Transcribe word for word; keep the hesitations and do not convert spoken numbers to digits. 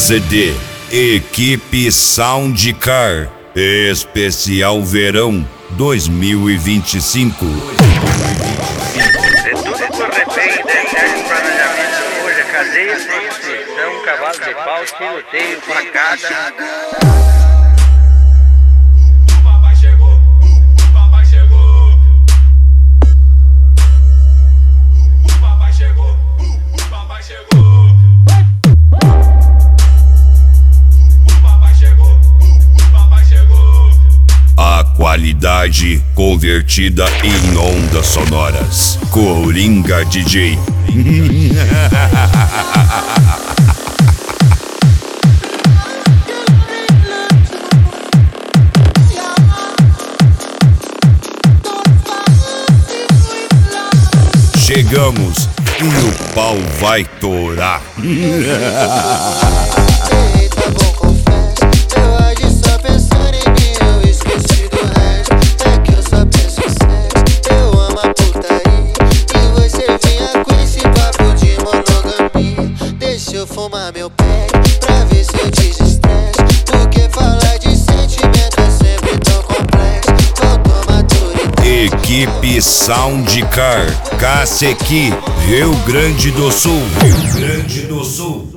C D Equipe Soundcar Especial Verão dois mil e vinte e cinco. Se tudo correr bem, der certo o planejamento hoje, é cadeia, prostituição, cavalo de pau, tiroteio, facada. Qualidade convertida em ondas sonoras. Coringa D J. Chegamos e o pau vai torar. Fumar meu pé pra ver se eu desestresse, porque falar de sentimento é sempre tão complexo. Faltou maturidade. Equipe Soundcar Cacequi, Rio Grande do Sul. Rio Grande do Sul.